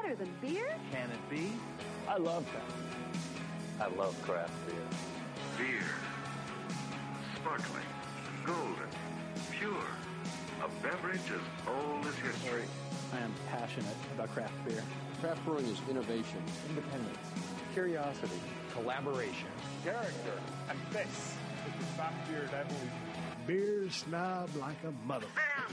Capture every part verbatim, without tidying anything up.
better than beer? Can it be? I love craft beer. I love craft beer. Beer. Sparkling. Golden. Pure. A beverage as old as history. I am passionate about craft beer. Craft brewing is innovation. Independence. Curiosity. Collaboration. Character. And this is the Craft Beer Revolution. Beer snob like a mother.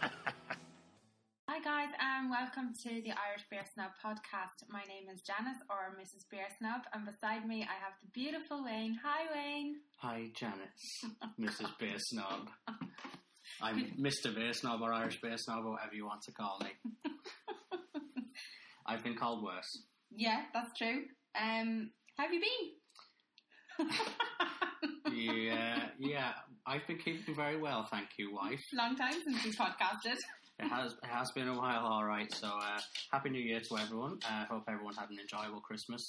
Hi guys and welcome to the Irish Beer Snob podcast. My name is Janice, or Missus Beer Snob, and beside me I have the beautiful Wayne. Hi Wayne. Hi Janice, Missus Beer Snob. I'm Mister Beer Snob or Irish Beer Snob or whatever you want to call me. I've been called worse. Yeah, that's true. Um, how have you been? yeah, yeah. I've been keeping very well, thank you, wife. Long time since we podcasted. It has it has been a while, all right. So, uh, Happy New Year to everyone. I uh, hope everyone had an enjoyable Christmas.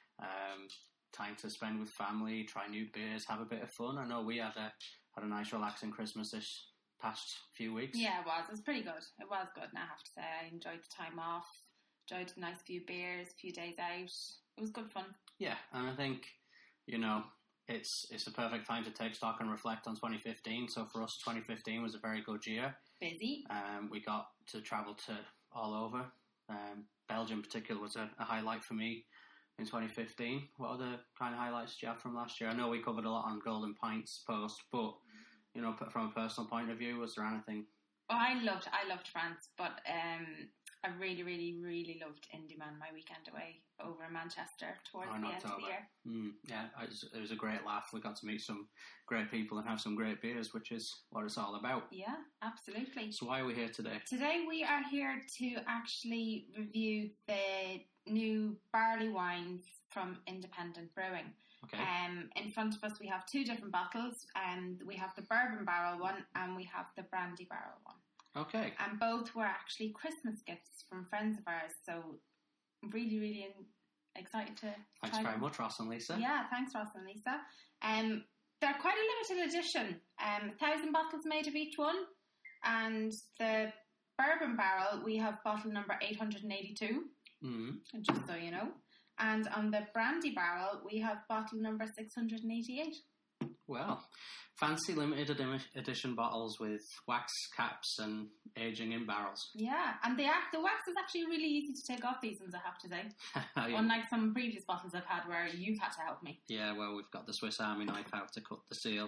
Um, time to spend with family, try new beers, have a bit of fun. I know we had a had a nice, relaxing Christmas this past few weeks. Yeah, it was. It was pretty good. It was good, and I have to say, I enjoyed the time off. Enjoyed a nice few beers, a few days out. It was good fun. Yeah, and I think, you know, it's it's a perfect time to take stock and reflect on twenty fifteen. So for us, twenty fifteen was a very good year. Busy. Um, we got to travel to all over. Um, Belgium in particular was a, a highlight for me in twenty fifteen. What other kind of highlights do you have from last year? I know we covered a lot on Golden Pints post, but, you know, from a personal point of view, was there anything? Oh, I loved I loved France, but um, I really, really, really loved Indie Man, my weekend away over in Manchester towards oh, the end of the year. Mm, yeah, it was, it was a great laugh. We got to meet some great people and have some great beers, which is what it's all about. Yeah, absolutely. So why are we here today? Today we are here to actually review the new barley wines from Independent Brewing. Okay. Um, in front of us we have two different bottles, and we have the bourbon barrel one and we have the brandy barrel one. Okay. And both were actually Christmas gifts from friends of ours, so really, really excited to Thanks try very them. much, Ross and Lisa. Yeah, thanks, Ross and Lisa. Um, they're quite a limited edition. Um, a thousand bottles made of each one. And the bourbon barrel, we have bottle number eight hundred eighty-two, mm-hmm. just so you know. And on the brandy barrel, we have bottle number six hundred eighty-eight. Well, fancy limited edition bottles with wax caps and aging in barrels. Yeah, and the the wax is actually really easy to take off these ones, I have to say. Yeah. Unlike some previous bottles I've had where you've had to help me. Yeah, well, we've got the Swiss Army knife out to cut the seal.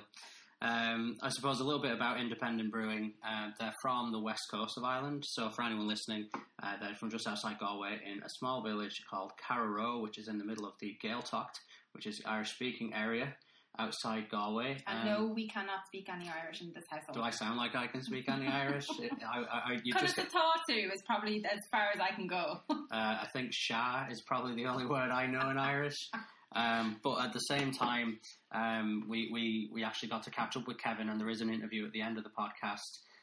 Um, I suppose a little bit about Independent Brewing. Uh, they're from the west coast of Ireland, so for anyone listening, uh, they're from just outside Galway in a small village called Carraroe, which is in the middle of the Gaeltacht, which is the Irish-speaking area outside Galway. And um, no, we cannot speak any Irish in this household. Do I sound like I can speak any Irish? I, I, I, you kind just of the thought to is probably as far as I can go. uh, I think "sha" is probably the only word I know in Irish. Um, but at the same time, um, we, we, we actually got to catch up with Kevin, and there is an interview at the end of the podcast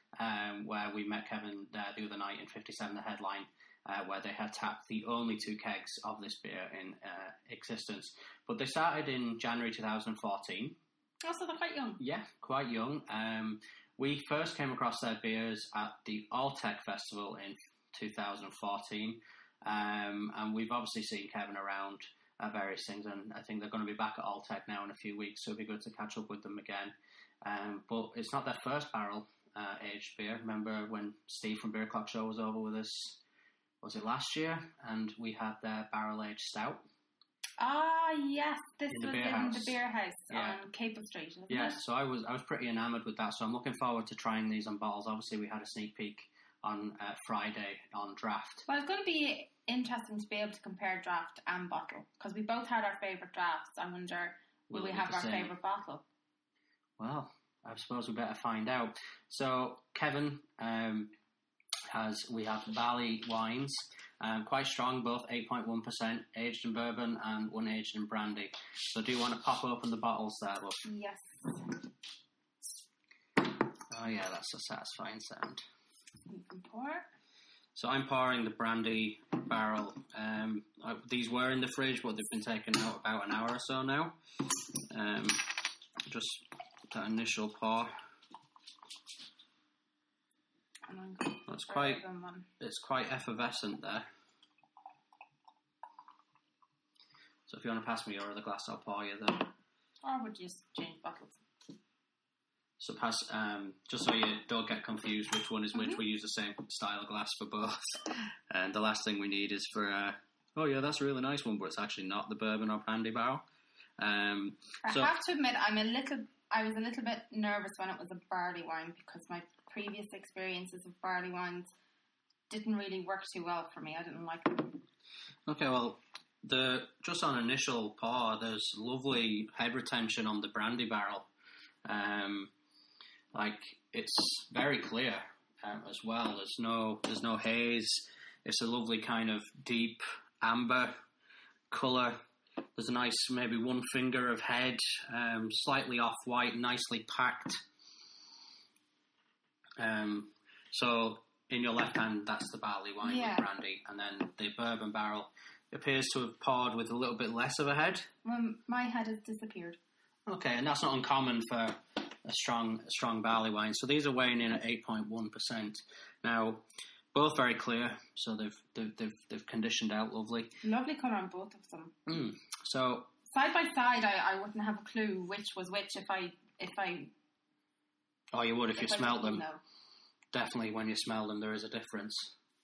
um, where we met Kevin uh, the other night in fifty-seven, the headline, uh, where they had tapped the only two kegs of this beer in uh, existence. But they started in January twenty fourteen. Oh, so they're quite young. Yeah, quite young. Um, we first came across their beers at the Alltech Festival in two thousand fourteen, um, and we've obviously seen Kevin around Uh, various things, and I think they're going to be back at Alltech now in a few weeks, so it'll be good to catch up with them again. Um, but it's not their first barrel uh, aged beer. Remember when Steve from Beer Clock Show was over with us, was it last year? And we had their barrel aged stout. Ah, yes, this in was the in house. the beer house yeah. on Capel Street, isn't yeah, it? so I was I was pretty enamoured with that, so I'm looking forward to trying these on bottles. Obviously, we had a sneak peek on uh, Friday on draft. Well, it's going to be interesting to be able to compare draft and bottle, because we both had our favourite drafts. I wonder, will, will we have our same? favourite bottle? Well, I suppose we better find out. So, Kevin um, has, we have barley wines, um, quite strong, both eight point one percent, aged in bourbon and one aged in brandy. So do you want to pop open the bottles there, love? Yes. Oh yeah, that's a satisfying sound. You can pour. So I'm pouring the brandy barrel. Um, I, these were in the fridge, but they've been taken out about an hour or so now. Um, just that initial pour. And I'm going That's for quite. one. It's quite effervescent there. So if you want to pass me your other glass, I'll pour you the... Or would you just change bottles? So pass, um, just so you don't get confused which one is which, Mm-hmm. we use the same style of glass for both. And the last thing we need is for, uh, oh yeah, that's a really nice one, but it's actually not the bourbon or brandy barrel. Um, I so, have to admit, I'm a little. I was a little bit nervous when it was a barley wine because my previous experiences of barley wines didn't really work too well for me. I didn't like them. Okay, well, the just on initial pour, there's lovely head retention on the brandy barrel. Um, like it's very clear um, as well. There's no there's no haze. It's a lovely kind of deep amber colour. There's a nice maybe one finger of head, um, slightly off white, nicely packed. Um, so in your left hand, that's the barley wine Yeah. with brandy, and then the bourbon barrel appears to have poured with a little bit less of a head. Well, my head has disappeared. Okay, and that's not uncommon for a strong, strong barley wine. So these are weighing in at eight point one percent. Now, both very clear, so they've they've they've, they've conditioned out lovely. Lovely colour on both of them. Mm. So Side by side, I, I wouldn't have a clue which was which if I if I. oh, you would if you if I smelled didn't them. know. Definitely, when you smell them, there is a difference.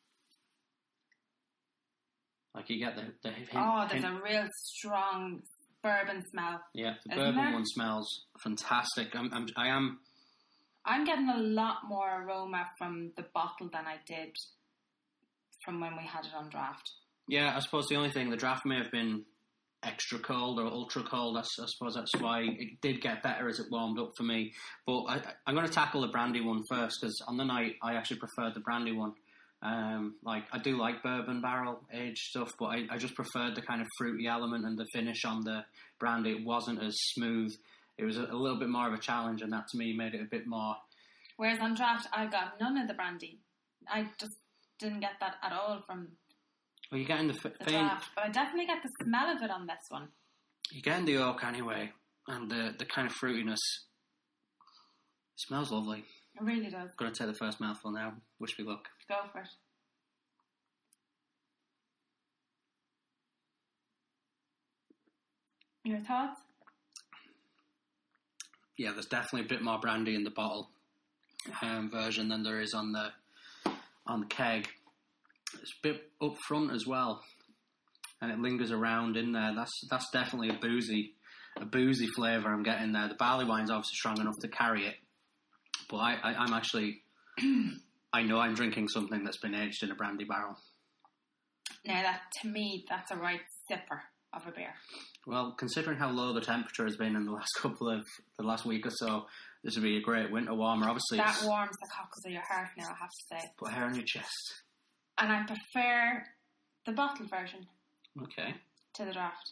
Like you get the the hint, Oh, there's hint- a real strong bourbon smell. yeah, the isn't bourbon there? one smells fantastic. I'm, I'm I am. I'm getting a lot more aroma from the bottle than I did from when we had it on draft. Yeah, I suppose the only thing, the draft may have been extra cold or ultra cold. I, s- I suppose that's why it did get better as it warmed up for me. But I, I- I'm going to tackle the brandy one first, because on the night I actually preferred the brandy one. Um, like I do like bourbon barrel aged stuff, but I, I just preferred the kind of fruity element and the finish on the brandy. It wasn't as smooth. It was a, a little bit more of a challenge, and that to me made it a bit more. Whereas on draft, I got none of the brandy. I just didn't get that at all from Well, you're getting the, f- the faint, draft. But I definitely get the smell of it on this one. you're getting the oak anyway, and the the kind of fruitiness. It smells lovely. It really does. Going to take the first mouthful now. Wish me luck. Go for it. Your thoughts? Yeah, there's definitely a bit more brandy in the bottle um, version than there is on the on the keg. It's a bit up front as well, and it lingers around in there. That's that's definitely a boozy a boozy flavour I'm getting there. The barley wine's obviously strong enough to carry it, but I, I, I'm actually I know I'm drinking something that's been aged in a brandy barrel. Now, that to me, that's a right sipper of a beer. Well, considering how low the temperature has been in the last couple of the last week or so, this would be a great winter warmer. Obviously, That it's warms the cockles of your heart now, I have to say. put hair on your chest. And I prefer the bottle version Okay. to the draft.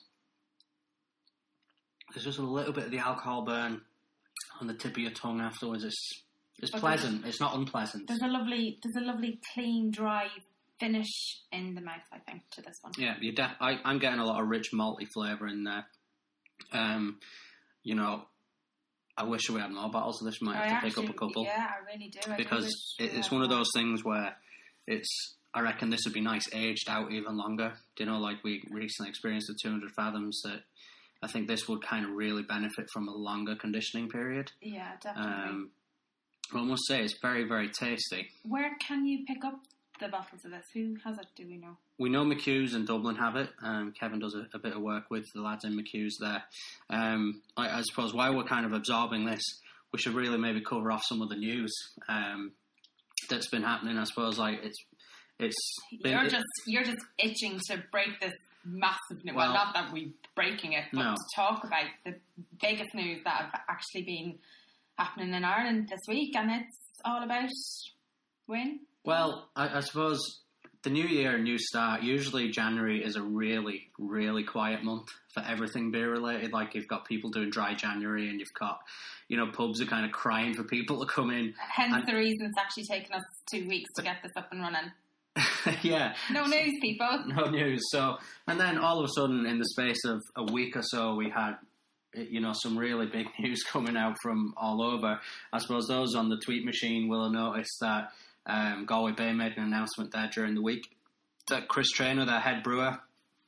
There's just a little bit of the alcohol burn on the tip of your tongue afterwards. It's it's But pleasant. It's not unpleasant. There's a lovely, there's a lovely clean, dry finish in the mouth, I think, to this one. Yeah, you def- I, I'm getting a lot of rich malty flavour in there. Um, you know, I wish we had more bottles of this. We might I have to pick actually- up a couple. Yeah, I really do. I do because wish it, we it's had one of more. those things where it's. I reckon this would be nice aged out even longer. Do you know, like we recently experienced the two hundred fathoms, that I think this would kind of really benefit from a longer conditioning period. Yeah, definitely. Um, I must say it's very, very tasty. Where can you pick up the bottles of this? Who has it, do we know? We know McHugh's in Dublin have it. Um, Kevin does a, a bit of work with the lads in McHugh's there. Um, I, I suppose while we're kind of absorbing this, we should really maybe cover off some of the news um, that's been happening. I suppose like it's it's been, You're it- just you're just itching to break this massive news. Well- Well, not that we're breaking it, but No. to talk about the biggest news that have actually been happening in Ireland this week, and it's all about Win. Well, I, I suppose the new year, new start. Usually January is a really, really quiet month for everything beer related. Like you've got people doing dry January, and you've got, you know, pubs are kind of crying for people to come in. Hence And- the reason it's actually taken us two weeks to get this up and running. Yeah. No news, people. No news. So, and then all of a sudden, in the space of a week or so, we had, you know, some really big news coming out from all over. I suppose those on the tweet machine will have noticed that um, Galway Bay made an announcement there during the week that Chris Traynor, their head brewer,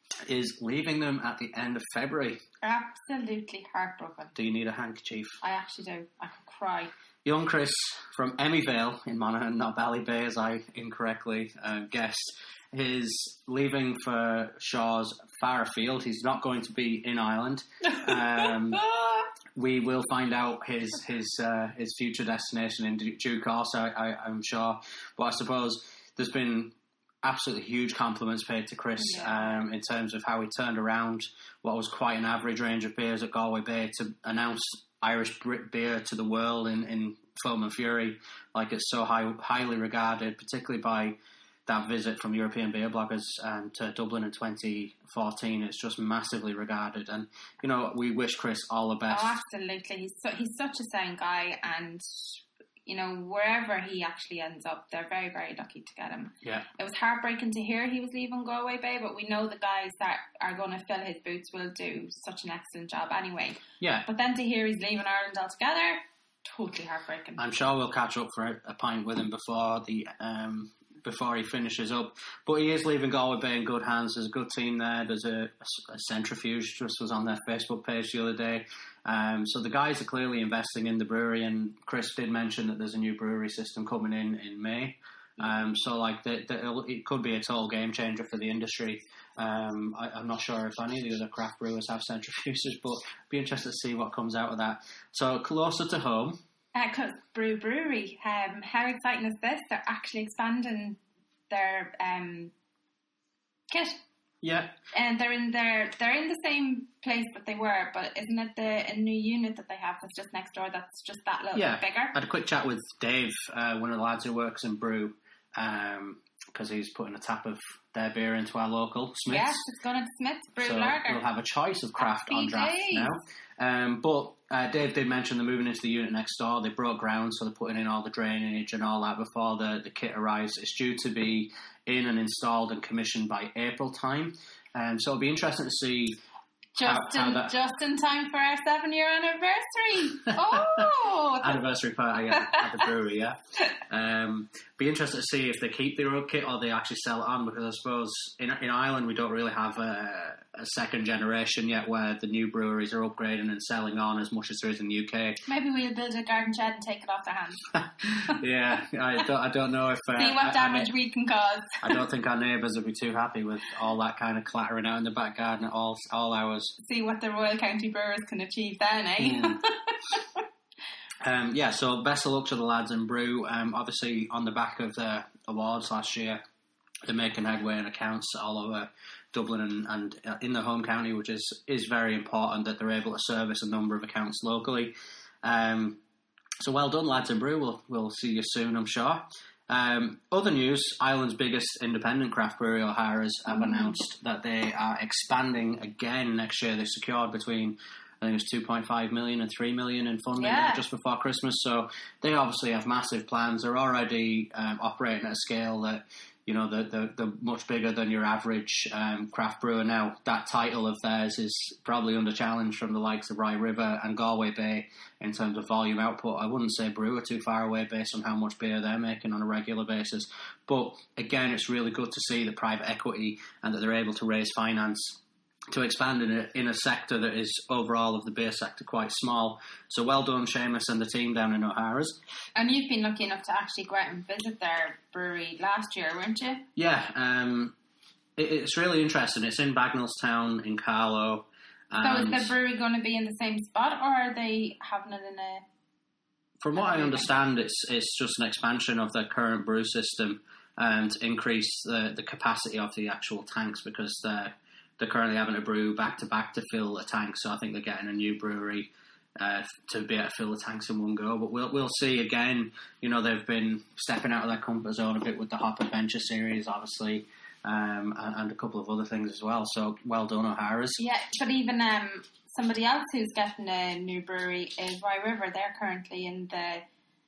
is leaving them at the end of February. Absolutely heartbroken. Do you need a handkerchief? I actually do. I could cry. Young Chris from Emmyvale in Monaghan, not Ballybay, as I incorrectly uh, guessed, is leaving for Shaw's far afield. He's not going to be in Ireland. Um, we will find out his his uh, his future destination in due course, I, I, I'm sure. But I suppose there's been absolutely huge compliments paid to Chris yeah. um, in terms of how he turned around what was quite an average range of beers at Galway Bay to announce Irish Brit beer to the world in, in Foam and Fury. Like, it's so high, highly regarded, particularly by that visit from European beer bloggers um, to Dublin in twenty fourteen. It's just massively regarded, and you know, we wish Chris all the best. Oh, absolutely. He's so, he's such a sound guy, and you know, wherever he actually ends up, they're very, very lucky to get him. Yeah. It was heartbreaking to hear he was leaving Galway Bay, but we know the guys that are going to fill his boots will do such an excellent job anyway. Yeah. But then to hear he's leaving Ireland altogether, totally heartbreaking. I'm sure we'll catch up for a, a pint with him before the um, before he finishes up. But he is leaving Galway Bay in good hands. There's a good team there. There's a, a, a centrifuge just was on their Facebook page the other day. Um, so the guys are clearly investing in the brewery, and Chris did mention that there's a new brewery system coming in in May. Um, so like the, the, it could be a total game changer for the industry. Um, I, I'm not sure if any of the other craft brewers have centrifuges, but be interested to see what comes out of that. So closer to home. Uh, Brew Brewery, um, how exciting is this? They're actually expanding their um, kit. Yeah, and they're in their they're in the same place that they were, but isn't it the a new unit that they have that's just next door? That's just that little yeah. bit bigger. I had a quick chat with Dave, uh, one of the lads who works in Brew, because um, he's putting a tap of their beer into our local Smiths. Yes, it's going to Smiths Brew so Lager. We'll have a choice of craft Happy on draft days. now. Um, but uh, Dave did mention they're moving into the unit next door. They broke ground, so they're putting in all the drainage and all that before the, the kit arrives. It's due to be in and installed and commissioned by April time. Um, so it'll be interesting to see just how, how in that... just in time for our seven year anniversary. Oh, anniversary party at, at the brewery, yeah. Um, be interested to see if they keep their old kit or they actually sell it on, because I suppose in in Ireland we don't really have a, a second generation yet where the new breweries are upgrading and selling on as much as there is in the U K. Maybe we'll build a garden shed and take it off their hands. Yeah, I don't, I don't know if... Uh, see what damage I, I, we can cause. I don't think our neighbours would be too happy with all that kind of clattering out in the back garden at all, all hours. See what the Royal County Brewers can achieve then, eh? Mm. um, yeah, so best of luck to the lads in Brew. Um, obviously, on the back of the awards last year, they're making headway in accounts all over Dublin and, and in the home county, which is, is very important that they're able to service a number of accounts locally. Um, so well done, lads in Brew. We'll, we'll see you soon, I'm sure. Um, other news, Ireland's biggest independent craft brewery, O'Hara's, have announced that they are expanding again next year. They secured between, I think it was two point five million and three million in funding yeah. just before Christmas. So they obviously have massive plans. They're already um, operating at a scale that, you know, they're, they're, they're much bigger than your average um, craft brewer. Now, that title of theirs is probably under challenge from the likes of Rye River and Galway Bay in terms of volume output. I wouldn't say Brew are too far away based on how much beer they're making on a regular basis. But, again, it's really good to see the private equity and that they're able to raise finance to expand in a, in a sector that is overall of the beer sector quite small. So well done, Seamus and the team down in O'Hara's. And you've been lucky enough to actually go out and visit their brewery last year, weren't you? Yeah, um, it, it's really interesting. It's in Bagnallstown in Carlow. So is the brewery going to be in the same spot, or are they having it in a... From what I understand, it's it's just an expansion of their current brew system and to increase the, the capacity of the actual tanks, because they're They're currently having to brew back-to-back to fill a tank, so I think they're getting a new brewery uh, to be able to fill the tanks in one go. But we'll we'll see again. You know, they've been stepping out of their comfort zone a bit with the Hop Adventure series, obviously, um, and, and a couple of other things as well. So well done, O'Hara's. Yeah, but even um, somebody else who's getting a new brewery is Rye River. They're currently in the...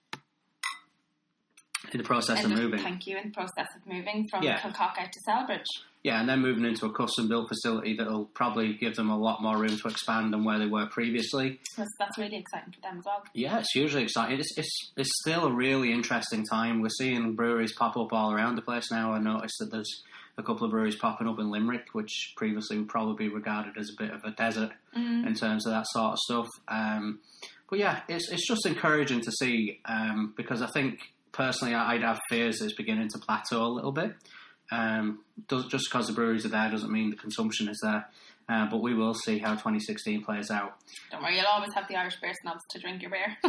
In the process in of the, moving. Thank you, in the process of moving from yeah. Kilcock out to Selbridge. Yeah, and then moving into a custom-built facility that will probably give them a lot more room to expand than where they were previously. That's, that's really exciting for them as well. Yeah, it's hugely exciting. It's, it's it's still a really interesting time. We're seeing breweries pop up all around the place now. I noticed that there's a couple of breweries popping up in Limerick, which previously would probably be regarded as a bit of a desert mm. in terms of that sort of stuff. Um, but yeah, it's it's just encouraging to see um, because I think personally I'd have fears it's beginning to plateau a little bit. Um, does, just because the breweries are there doesn't mean the consumption is there. Uh, but we will see how twenty sixteen plays out. Don't worry, you'll always have the Irish beer snobs to drink your beer.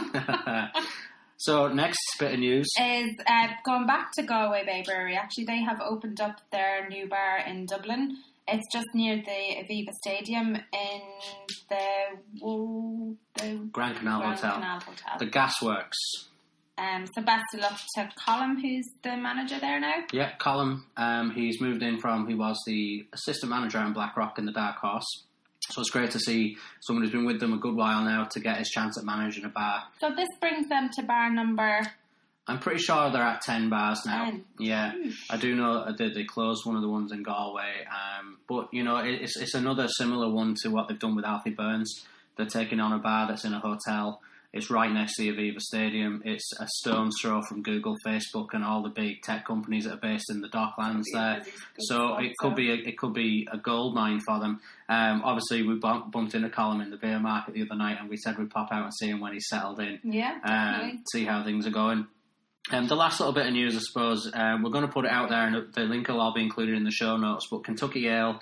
So next bit of news is uh, going back to Galway Bay Brewery. Actually, they have opened up their new bar in Dublin. It's just near the Aviva Stadium in the, oh, the Grand Canal Grand Hotel. Canal Hotel. The Gasworks. Um, so best of luck to Colin, who's the manager there now. Yeah, Colin. Um, he's moved in from, he was the assistant manager in Blackrock in the Dark Horse. So it's great to see someone who's been with them a good while now to get his chance at managing a bar. So this brings them to bar number... I'm pretty sure they're at ten bars now. ten. Yeah, I do know that they closed one of the ones in Galway. Um, but, you know, it's it's another similar one to what they've done with Alfie Burns. They're taking on a bar that's in a hotel. It's right next to the Aviva Stadium. It's a stone's throw from Google, Facebook, and all the big tech companies that are based in the Docklands there. So it could be a, it could be a gold mine for them. Um, obviously, we bump, bumped into Colin in the beer market the other night, and we said we'd pop out and see him when he's settled in. Yeah, definitely. Um, see how things are going. Um, the last little bit of news, I suppose, um, we're going to put it out there, and the link will all be included in the show notes. But Kentucky Ale,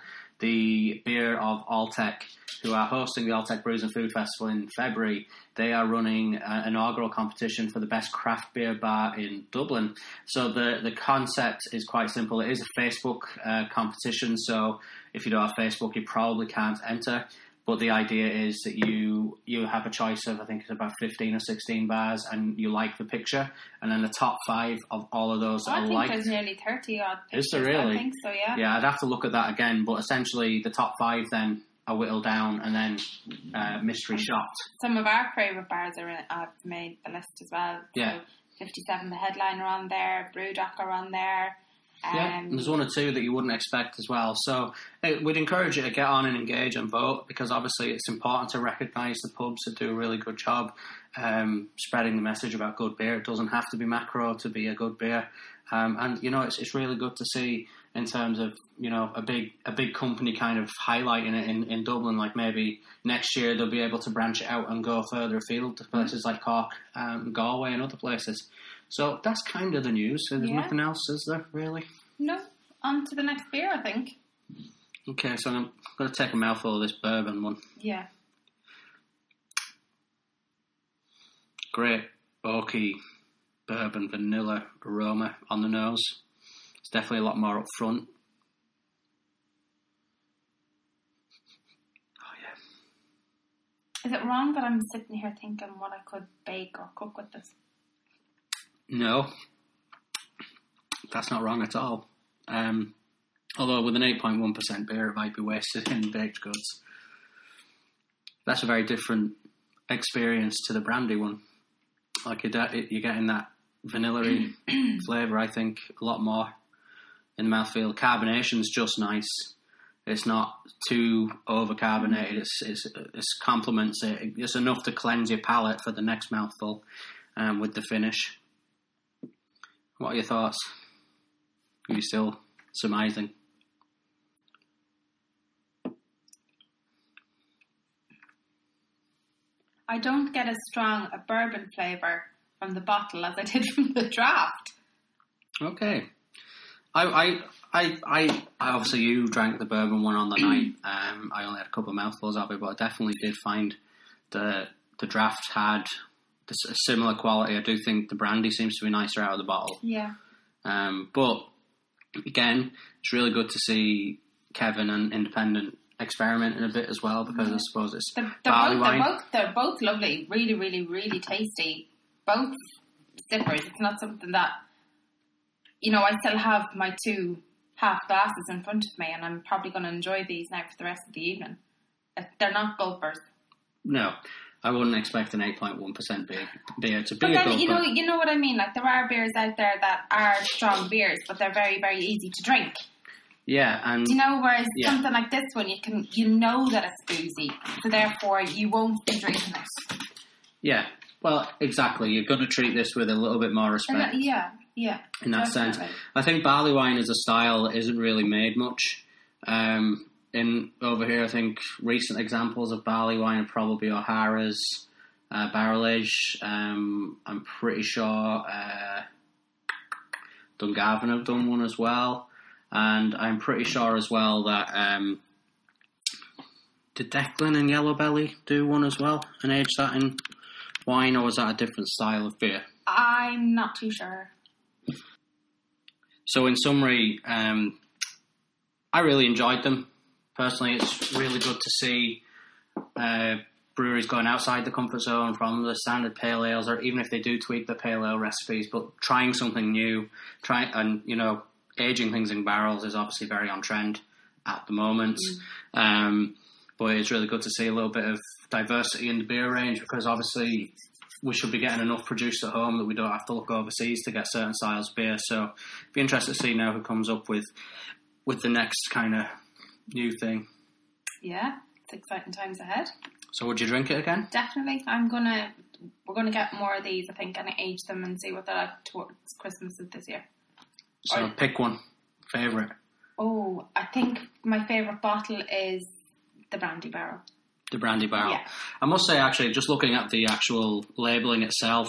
the beer of Alltech, who are hosting the Alltech Brews and Food Festival in February, they are running an inaugural competition for the best craft beer bar in Dublin. So the, the concept is quite simple. It is a Facebook uh, competition, so if you don't have Facebook, you probably can't enter. But the idea is that you you have a choice of, I think it's about fifteen or sixteen bars, and you like the picture, and then the top five of all of those oh, are I think liked. there's nearly thirty odd pictures. Is there really? I think so, yeah. Yeah, I'd have to look at that again, but essentially the top five then are whittled down, and then uh, mystery shopped. Some of our favourite bars are in, have made the list as well. Yeah. So fifty-seven, the Headliner on there, Brewdog are on there. Um, yeah, and there's one or two that you wouldn't expect as well. So it, we'd encourage you to get on and engage and vote, because obviously it's important to recognise the pubs that do a really good job um, spreading the message about good beer. It doesn't have to be macro to be a good beer. Um, and, you know, it's it's really good to see in terms of, you know, a big a big company kind of highlighting it in, in Dublin. Like maybe next year they'll be able to branch it out and go further afield to places like Cork, um, Galway and other places. So that's kind of the news. There's yeah. nothing else, is there, really? No. On to the next beer, I think. Okay, so I'm going to take a mouthful of this bourbon one. Yeah. Great oaky bourbon vanilla aroma on the nose. It's definitely a lot more up front. Oh, yeah. Is it wrong that I'm sitting here thinking what I could bake or cook with this? No. That's not wrong at all. Um, although with an eight point one percent beer, it might be wasted in baked goods. That's a very different experience to the brandy one. Like you're, you're getting that vanilla-y flavour, I think, a lot more in the mouthfeel. Carbonation's just nice. It's not too over-carbonated. It's, it's, it's complements it. It's enough to cleanse your palate for the next mouthful um, with the finish. What are your thoughts? Are you still surmising? I don't get as strong a bourbon flavour from the bottle as I did from the draft. Okay. I, I, I, I, obviously you drank the bourbon one on the night. Um, I only had a couple of mouthfuls of it, but I definitely did find the the draft had a similar quality. I do think the brandy seems to be nicer out of the bottle. Yeah. Um, but again, it's really good to see Kevin and Independent experimenting a bit as well, because yeah. I suppose it's they're, they're barley both, wine. They're both, they're both lovely, really, really, really tasty. Both sippers. It's not something that, you know, I still have my two half glasses in front of me, and I'm probably going to enjoy these now for the rest of the evening. They're not gulpers. No. I wouldn't expect an eight point one percent beer, beer to be but a then, gulper. you know, you know what I mean? Like, there are beers out there that are strong beers, but they're very, very easy to drink. Yeah, and... You know, whereas yeah. something like this one, you can, you know that it's boozy, so therefore you won't be drinking it. Yeah, Well, exactly. You're going to treat this with a little bit more respect. And that- yeah, yeah. In that definitely. sense, I think barley wine as a style isn't really made much. Um, in over here, I think recent examples of barley wine are probably O'Hara's uh, barrel age. Um, I'm pretty sure uh, Dungarvan have done one as well, and I'm pretty sure as well that um, did Declan and Yellow Belly do one as well and age that in wine, or was that a different style of beer? I'm not too sure. So in summary, um, I really enjoyed them. Personally, it's really good to see uh, breweries going outside the comfort zone from the standard pale ales, or even if they do tweak the pale ale recipes, but trying something new, try and you know, aging things in barrels is obviously very on trend at the moment. Mm. Um, but it's really good to see a little bit of diversity in the beer range, because obviously we should be getting enough produced at home that we don't have to look overseas to get certain styles of beer. So it'd be interesting to see now who comes up with with the next kind of new thing. Yeah, it's exciting times ahead. So would you drink it again? Definitely. I'm gonna we're gonna get more of these, I think, and age them and see what they're like towards Christmas of this year. So or, pick one favourite. Oh, I think my favourite bottle is the Brandy Barrel. The Brandy Barrel. Yeah. I must say, actually, just looking at the actual labelling itself,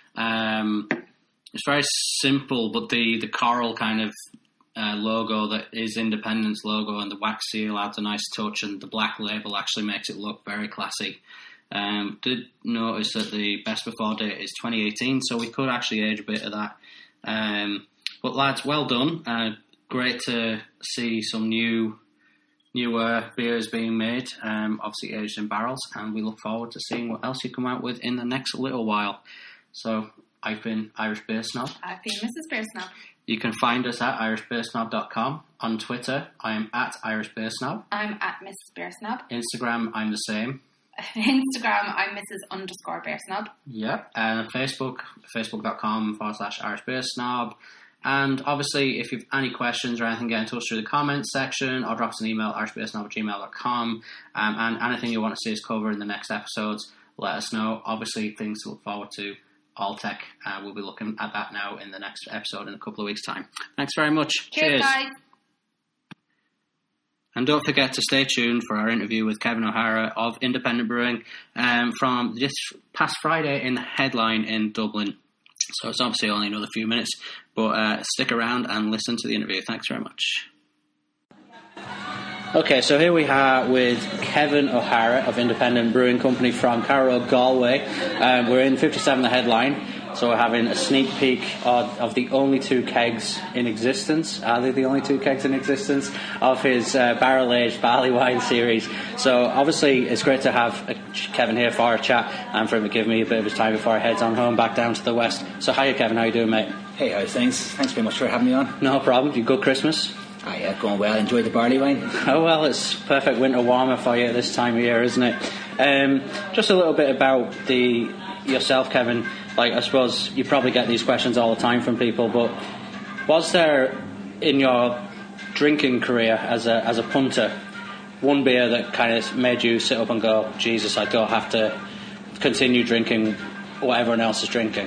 um, it's very simple, but the, the coral kind of uh, logo that is Independence logo and the wax seal adds a nice touch, and the black label actually makes it look very classy. Um, did notice that the best before date is twenty eighteen, so we could actually age a bit of that. Um, but lads, well done. Uh, great to see some new... newer beers being made, um, obviously aged in barrels, and we look forward to seeing what else you come out with in the next little while. So I've been Irish Beer Snob. I've been Missus Beer Snob. You can find us at irish beer snob dot com. On Twitter, I am at Irish Beer Snob. I'm at Missus Beer Snob. Instagram, I'm the same. Instagram, I'm Missus underscore Beer Snob. Yep. And Facebook, facebook.com forward slash Irish Beer Snob. And obviously, if you have any questions or anything, get in touch through the comments section or drop us an email, irish beer snob at gmail dot com. Um, and anything you want to see us cover in the next episodes, let us know. Obviously, things to look forward to. Alltech, uh, we'll be looking at that now in the next episode in a couple of weeks' time. Thanks very much. Cheers, Cheers. guys. And don't forget to stay tuned for our interview with Kevin O'Hara of Independent Brewing um, from this past Friday in the Headline in Dublin. So it's obviously only another few minutes, but uh, stick around and listen to the interview. Thanks very much. Okay, so here we are with Kevin O'Hara of Independent Brewing Company from Carrow, Galway. Um, we're in fifty-seven The Headline, so we're having a sneak peek of, of the only two kegs in existence. Are they the only two kegs in existence? Of his uh, barrel-aged barley wine series. So obviously it's great to have uh, Kevin here for our chat and for him to give me a bit of his time before he heads on home back down to the west. So hiya, Kevin, how you doing, mate? Hey, how's things? Thanks very much for having me on. No problem. You good Christmas? Ah, yeah, going well. Enjoy the barley wine. Oh, well, it's perfect winter warmer for you this time of year, isn't it? Um, just a little bit about the yourself, Kevin. Like, I suppose you probably get these questions all the time from people, but was there, in your drinking career as a as a punter, one beer that kind of made you sit up and go, Jesus, I don't have to continue drinking what everyone else is drinking?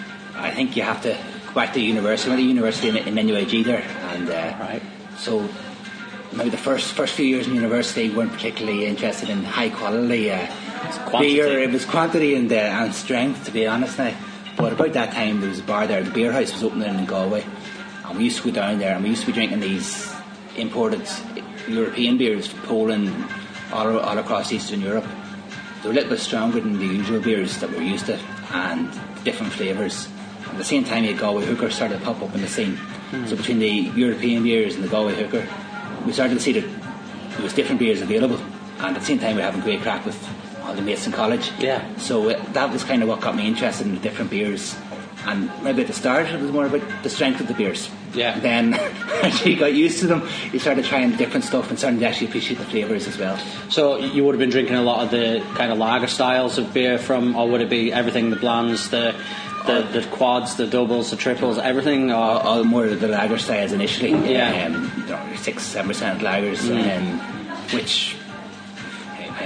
I think you have to go back to university. I went to university in, in N U A G there, and uh, right. So maybe the first first few years in university weren't particularly interested in high quality uh, beer. It was quantity and uh, and strength, to be honest now. But about that time there was a bar there, the Beer House was opening in Galway, and we used to go down there and we used to be drinking these imported European beers from Poland, all, all across Eastern Europe. They were a little bit stronger than the usual beers that we're used to, and different flavours. At the same time, the Galway Hooker started to pop up in the scene. Mm. So between the European beers and the Galway Hooker, we started to see that there was different beers available, and at the same time we were having great crack with all the mates in college. Yeah. So uh, that was kind of what got me interested in the different beers. And maybe at the start it was more about the strength of the beers. Yeah. Then as you got used to them, you started trying different stuff and started to actually appreciate the flavours as well. So you would have been drinking a lot of the kind of lager styles of beer from, or would it be everything, the blondes, the the, the quads, the doubles, the triples, everything? Or all, all more of the lager styles initially. Yeah. Um, you know, six, seven percent lagers, mm. um, which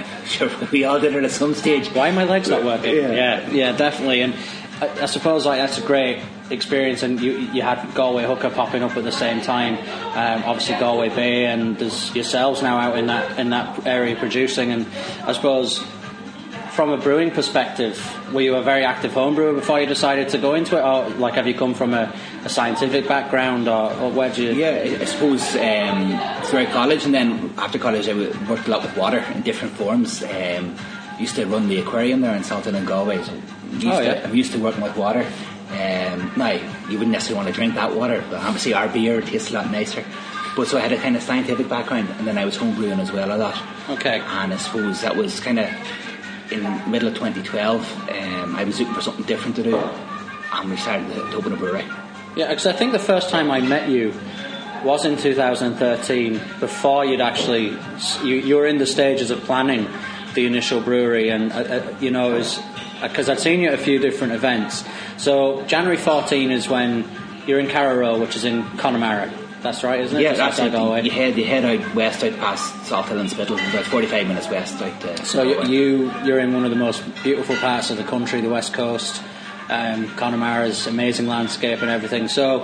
sure, we all did it at some stage. Why are my legs not working? Yeah. yeah, yeah, definitely. And I, I suppose like that's a great experience. And you you had Galway Hooker popping up at the same time. Um, obviously Galway Bay, and there's yourselves now out in that in that area producing. And I suppose, from a brewing perspective, were you a very active home brewer before you decided to go into it, or like have you come from a, a scientific background, or, or where do you? Yeah, I suppose um, throughout college, and then after college, I worked a lot with water in different forms. Um, used to run the aquarium there in Salton and Galway. So I'm used, oh, yeah. to, I'm used to working with water. Um, now, you wouldn't necessarily want to drink that water, but obviously our beer tastes a lot nicer. But so I had a kind of scientific background, and then I was home brewing as well a lot. Okay. And I suppose that was kind of in the middle of twenty twelve. Um, I was looking for something different to do, and we started to open a brewery. Yeah, because I think the first time I met you was in two thousand thirteen, before you'd actually, you, you were in the stages of planning the initial brewery, and, uh, uh, you know, it was, because I'd seen you at a few different events. So January fourteenth is when you're in Carrow, which is in Connemara. That's right, isn't it? Yeah, Just that's outside it. Galway. You head, you head out west, out past Salthill and Spittle, about forty-five minutes west out to So you, Galway. you, you're in one of the most beautiful parts of the country, the west coast. Um, Connemara's amazing landscape and everything. So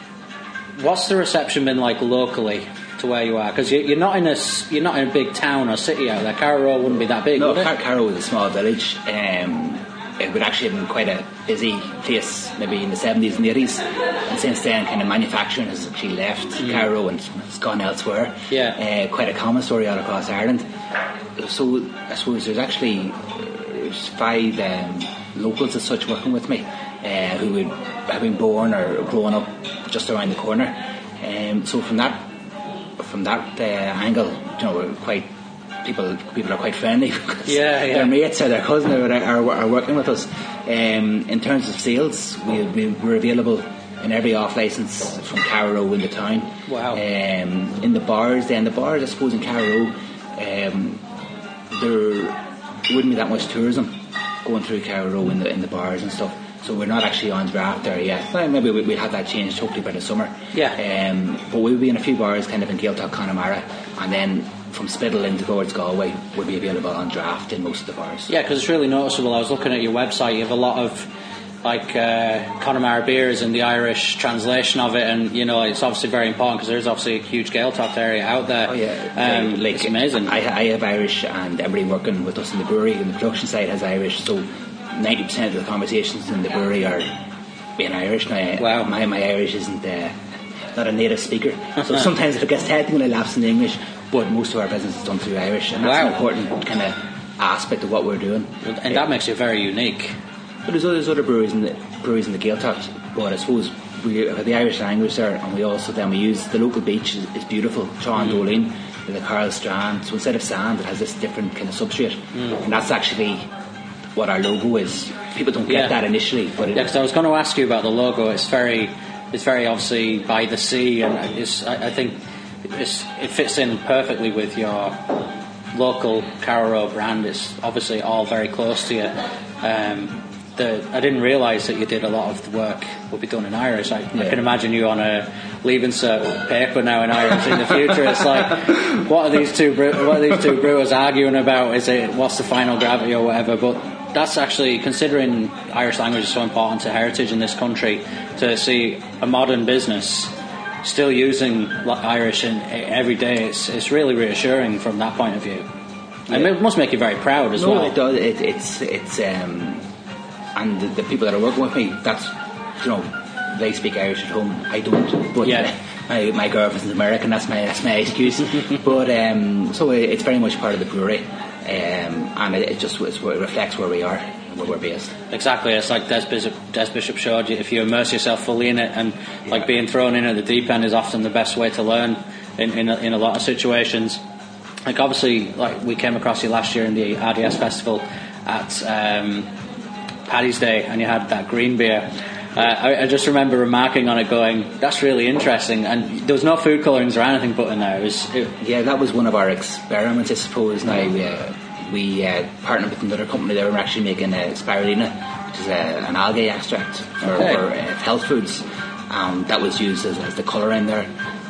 what's the reception been like locally to where you are? Because you, you're not in a s- you're not in a big town or city out there. Carrow wouldn't be that big, No, would it? Car- Carrow was a small village. Um, it would actually have been quite a busy place maybe in the seventies and eighties, and since then kind of manufacturing has actually left Mm. Carrow and it's gone elsewhere. Yeah. Uh, quite a common story all across Ireland. So I suppose there's actually uh, there's five um, locals as such working with me uh, who would have been born or grown up just around the corner. Um, so from that from that uh, angle, you know, we're quite people people are quite friendly because Yeah, yeah. their mates or their cousin are, are, are working with us. Um, in terms of sales, we, we we're available in every off licence from Carrow in the town. Wow. Um, in the bars, then the bars, I suppose in Carrow, um, there wouldn't be that much tourism going through Carrow in the in the bars and stuff. So we're not actually on draft there yet. Well, maybe we, we'll have that changed hopefully by the summer. Yeah. Um, but we'll be in a few bars kind of in Gaeltacht, Connemara, and then from Spittle into towards Galway will be available on draft in most of the bars. Yeah, because it's really noticeable. I was looking at your website. You have a lot of like uh, Connemara beers and the Irish translation of it, and you know it's obviously very important because there's obviously a huge Gaeltacht area out there. Oh yeah, um, like, it's amazing. I, I have Irish, and everybody working with us in the brewery and the production side has Irish. So ninety percent of the conversations in the brewery are being Irish. Now, Wow. my my Irish isn't uh, not a native speaker, so sometimes if it gets technical, I lapse in English. But most of our business is done through Irish, and that's Wow. an important kind of aspect of what we're doing. And that makes you very unique. But there's other, there's other breweries in the breweries in the Gaeltacht, but I suppose we have the Irish language there, and we also then we use the local beach is, is beautiful, Sean Mm. Dolin, with the Carl Strand. So instead of sand, it has this different kind of substrate, Mm. and that's actually what our logo is. People don't get Yeah. that initially, but it, Yeah, because I was going to ask you about the logo. It's very, it's very obviously by the sea, and it's, I, I think it's, it fits in perfectly with your local Carrow brand. It's obviously all very close to you. Um, the, I didn't realise that you did a lot of the work would be done in Irish. I, Yeah. I can imagine you on a leaving cert paper now in Irish in the future. It's like, what are these two bre- what are these two brewers arguing about? Is it what's the final gravity or whatever? But that's actually, considering Irish language is so important to heritage in this country, to see a modern business still using li- Irish in every day, it's it's really reassuring from that point of view. And Yeah. it must make you very proud as no, well. it does. It, it's it's um, and the, the people that are working with me, that's you know, they speak Irish at home. I don't. But Yeah. my my girlfriend's American. That's my that's my excuse. But um, so it, it's very much part of the brewery, um, and it, it just it's, it reflects where we are and where we're based. Exactly, it's like Des Bishop, Des Bishop showed you. If you immerse yourself fully in it, and like being thrown in at the deep end is often the best way to learn in in a, in a lot of situations. Like obviously, like we came across you last year in the R D S festival at um, Paddy's Day, and you had that green beer. Uh, I, I just remember remarking on it, going, "That's really interesting." And there was no food colourings or anything put in there. It was, it, Yeah, that was one of our experiments, I suppose. Now we uh, we uh, partnered with another company. They were actually making uh, spirulina, which is uh, an algae extract for, Okay. for uh, health foods. Um, that was used as, as the colour in there.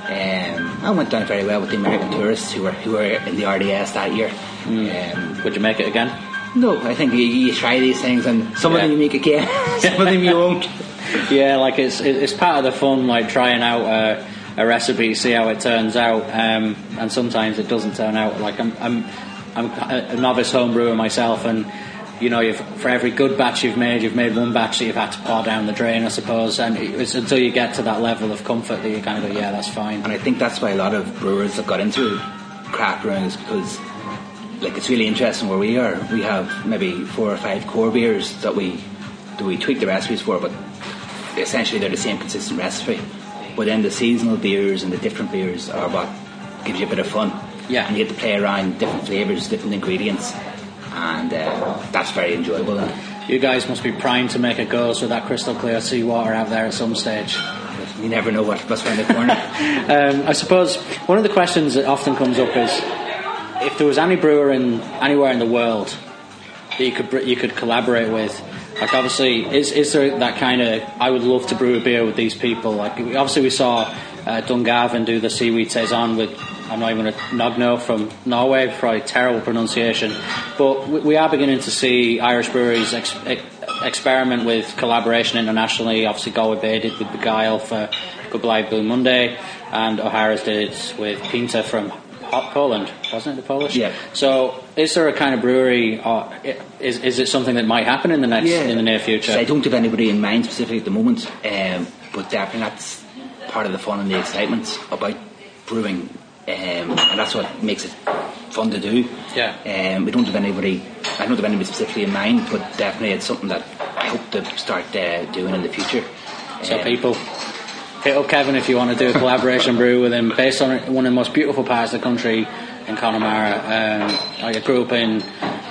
Um, I went down very well with the American tourists who were who were in the R D S that year. Mm. Um, Would you make it again? No, I think you, you try these things, and some yeah. of them you make again, some of them you won't. Yeah, like it's it's part of the fun, like trying out a, a recipe, see how it turns out, um, and sometimes it doesn't turn out. Like I'm I'm I'm a novice home brewer myself, and you know, you've, for every good batch you've made, you've made one batch that you've had to pour down the drain, I suppose, and it's until you get to that level of comfort that you kind of go, yeah, that's fine. And I think that's why a lot of brewers have got into craft brewing, is because, like, it's really interesting where we are. We have maybe four or five core beers that we that we tweak the recipes for, but essentially they're the same consistent recipe. But then the seasonal beers and the different beers are what gives you a bit of fun. Yeah. And you get to play around different flavours, different ingredients. And uh, that's very enjoyable. You guys must be primed to make a goes with that crystal clear seawater out there at some stage. You never know what, what's around the corner. um, I suppose one of the questions that often comes up is, if there was any brewer in anywhere in the world that you could you could collaborate with, like obviously, is is there that kind of, I would love to brew a beer with these people? Like obviously we saw uh, Dungarvan do the seaweed saison with, I'm not even a Nogno from Norway, probably terrible pronunciation, but we, we are beginning to see Irish breweries ex, ex, experiment with collaboration internationally. Obviously Galway Bay did with Beguile for Goodbye Blue Monday, and O'Hara's did with Pinta from Poland, wasn't it, the Polish? Yeah. So is there a kind of brewery, or is is it something that might happen in the next yeah. in the near future? So I don't have anybody in mind specifically at the moment, um, but definitely that's part of the fun and the excitement about brewing. Um, and that's what makes it fun to do. Yeah. Um, we don't have anybody. I don't have anybody specifically in mind, but definitely it's something that I hope to start uh, doing in the future. So um, people, hit up Kevin if you want to do a collaboration brew with him, based on one of the most beautiful parts of the country in Connemara. Um, I grew up in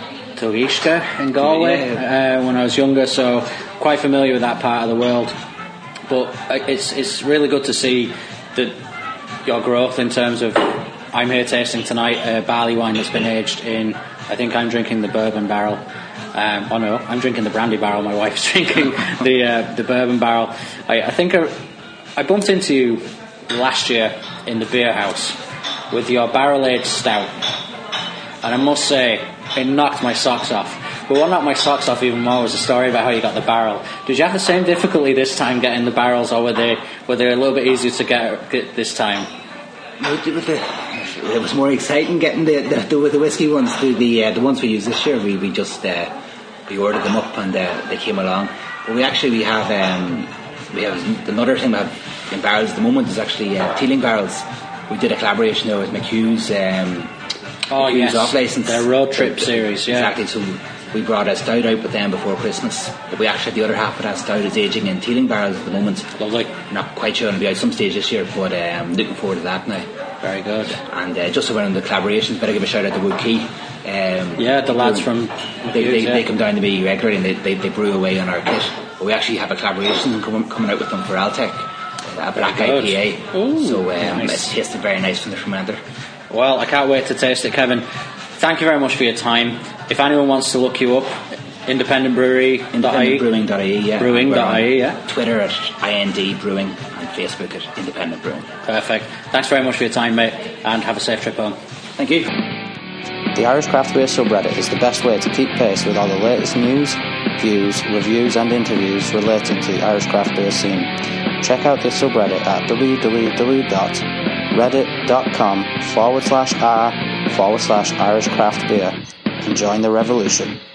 Tugishka in Galway uh, when I was younger, so quite familiar with that part of the world. But it's it's really good to see that your growth in terms of, I'm here tasting tonight a barley wine that's been aged in, I think I'm drinking the bourbon barrel. Um, oh no, I'm drinking the brandy barrel. My wife's drinking the uh, the bourbon barrel. I, I think I, I bumped into you last year in the beer house with your barrel aged stout, and I must say it knocked my socks off. But what knocked my socks off even more was the story about how you got the barrel. Did you have the same difficulty this time getting the barrels, or were they were they a little bit easier to get, get this time? It was more exciting getting the the, the, the whiskey ones. The the, uh, the ones we used this year, we we just uh, we ordered them up and uh, they came along. But we actually we have um, we have another thing we have in barrels at the moment is actually uh, Teeling barrels. We did a collaboration there with McHugh's. Um, oh McHugh's yes, off license. Their road trip uh, series. Yeah, exactly. So we brought a stout out with them before Christmas. But we actually the other half of that stout is aging in Teeling barrels at the moment. Lovely. Not quite sure it'll be out some stage this year, but um, looking forward to that now. Very good. And uh, just around the collaborations, better give a shout out to Wood Key. Um, yeah, the lads from they, they, yeah. they come down to me regularly and they, they, they brew away on our kit. But we actually have a collaboration coming, coming out with them for Altec, a black I P A. Ooh, so um, nice. It's tasted very nice from the fermenter. Well, I can't wait to taste it, Kevin. Thank you very much for your time. If anyone wants to look you up, independent brewery dot I E independent brewing dot I E, yeah. Brewing dot I E, yeah. Twitter at I N D Brewing and Facebook at Independent Brewing. Perfect. Thanks very much for your time, mate, and have a safe trip home. Thank you. The Irish Craft Beer subreddit is the best way to keep pace with all the latest news, views, reviews and interviews relating to the Irish craft beer scene. Check out the subreddit at www.reddit.com forward slash r forward slash Irish Craft Beer and join the revolution.